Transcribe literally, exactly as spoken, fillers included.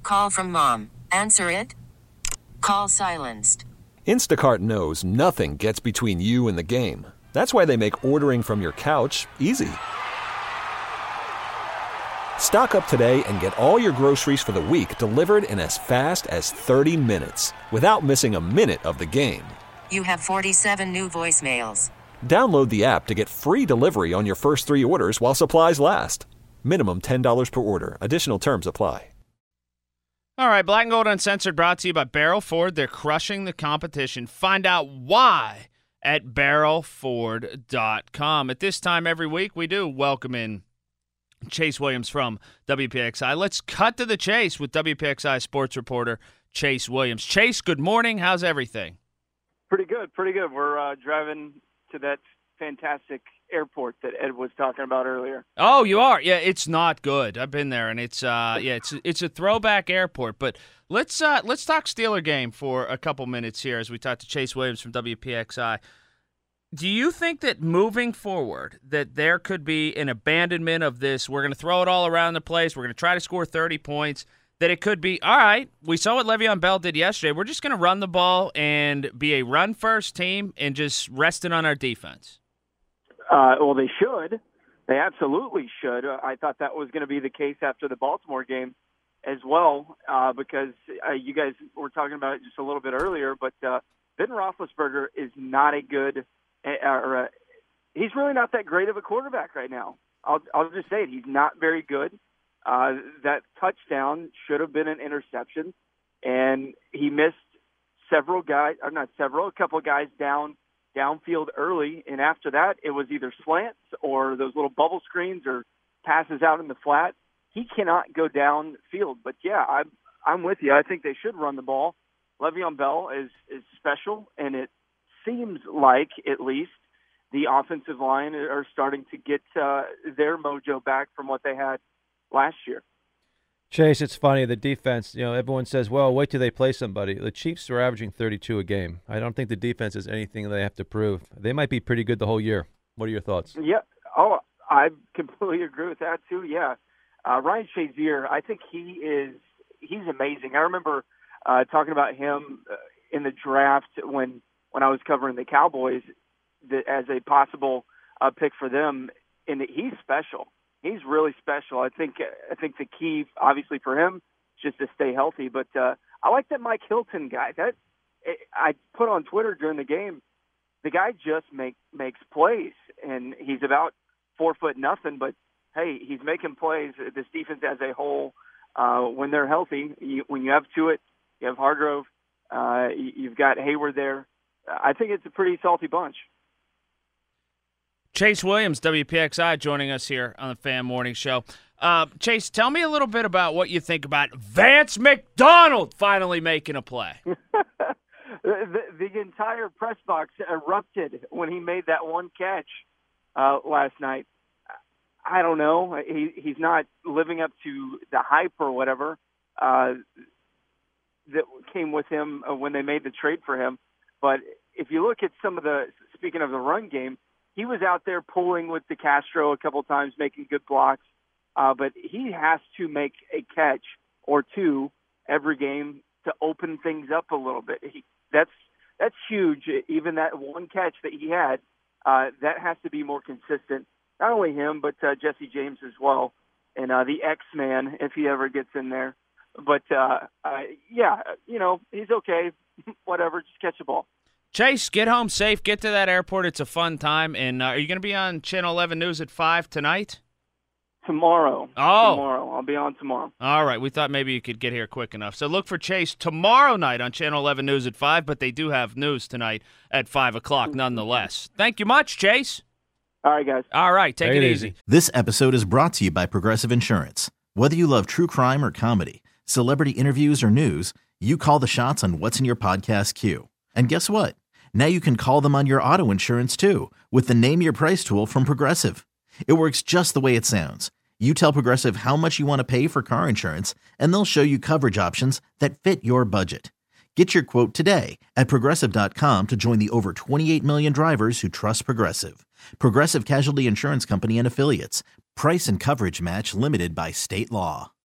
Call from mom. Answer it. Call silenced. Instacart knows nothing gets between you and the game. That's why they make ordering from your couch easy. Stock up today and get all your groceries for the week delivered in as fast as thirty minutes without missing a minute of the game. You have forty-seven new voicemails. Download the app to get free delivery on your first three orders while supplies last. Minimum ten dollars per order. Additional terms apply. All right, Black and Gold Uncensored brought to you by Barrel Ford. They're crushing the competition. Find out why at barrel ford dot com. At this time every week, we do welcome in Chase Williams from W P X I. Let's cut to the chase with W P X I sports reporter Chase Williams. Chase, good morning. How's everything? Pretty good, pretty good. We're uh, driving to that fantastic airport that Ed was talking about earlier. Oh, you are? Yeah, it's not good. I've been there, and it's uh, yeah, it's it's a throwback airport. But let's uh, let's talk Steeler game for a couple minutes here as we talk to Chase Williams from W P X I. Do you think that moving forward that there could be an abandonment of this, we're going to throw it all around the place, we're going to try to score thirty points, that it could be, all right, we saw what Le'Veon Bell did yesterday, we're just going to run the ball and be a run-first team and just rest it on our defense? Uh, well, they should. They absolutely should. Uh, I thought that was going to be the case after the Baltimore game as well, uh, because uh, you guys were talking about it just a little bit earlier, but uh, Ben Roethlisberger is not a good or uh, he's really not that great of a quarterback right now. I'll, I'll just say it. He's not very good. Uh, that touchdown should have been an interception, and he missed several guys, or not several, a couple of guys down downfield early, and after that, it was either slants or those little bubble screens or passes out in the flat. He cannot go downfield. But, yeah, I'm, I'm with you. I think they should run the ball. Le'Veon Bell is, is special, and it seems like, at least, the offensive line are starting to get uh, their mojo back from what they had last year. Chase, it's funny, the defense, you know, everyone says, well, wait till they play somebody. The Chiefs are averaging thirty-two a game. I don't think the defense has anything they have to prove. They might be pretty good the whole year. What are your thoughts? Yeah. Oh, I completely agree with that, too, yeah. Uh, Ryan Shazier, I think he is he's amazing. I remember uh, talking about him in the draft when – when I was covering the Cowboys the, as a possible uh, pick for them, and he's special. He's really special. I think I think the key, obviously, for him is just to stay healthy. But uh, I like that Mike Hilton guy. That I put on Twitter during the game. The guy just make, makes plays, and he's about four foot nothing. But hey, he's making plays. This defense as a whole, uh, when they're healthy, you, when you have Tuitt, you have Hargrove, uh, you've got Hayward there. I think it's a pretty salty bunch. Chase Williams, W P X I, joining us here on the Fan Morning Show. Uh, Chase, tell me a little bit about what you think about Vance McDonald finally making a play. the, the entire press box erupted when he made that one catch uh, last night. I don't know. He, he's not living up to the hype or whatever uh, that came with him when they made the trade for him. But if you look at some of the, speaking of the run game, he was out there pulling with DeCastro a couple times, making good blocks. Uh, but he has to make a catch or two every game to open things up a little bit. He, that's that's huge. Even that one catch that he had, uh, that has to be more consistent. Not only him, but uh, Jesse James as well, and uh, the X-Man if he ever gets in there. But uh, uh, yeah, you know, he's okay. Whatever, just catch the ball. Chase, get home safe. Get to that airport. It's a fun time. And uh, are you going to be on Channel eleven News at five tonight? Tomorrow. Oh. Tomorrow. I'll be on tomorrow. All right. We thought maybe you could get here quick enough. So look for Chase tomorrow night on Channel eleven News at five, but they do have news tonight at five o'clock nonetheless. Thank you much, Chase. All right, guys. All right. Take, take it, it easy. easy. This episode is brought to you by Progressive Insurance. Whether you love true crime or comedy, celebrity interviews or news, you call the shots on what's in your podcast queue. And guess what? Now you can call them on your auto insurance too with the Name Your Price tool from Progressive. It works just the way it sounds. You tell Progressive how much you want to pay for car insurance, and they'll show you coverage options that fit your budget. Get your quote today at Progressive dot com to join the over twenty-eight million drivers who trust Progressive. Progressive Casualty Insurance Company and Affiliates. Price and coverage match limited by state law.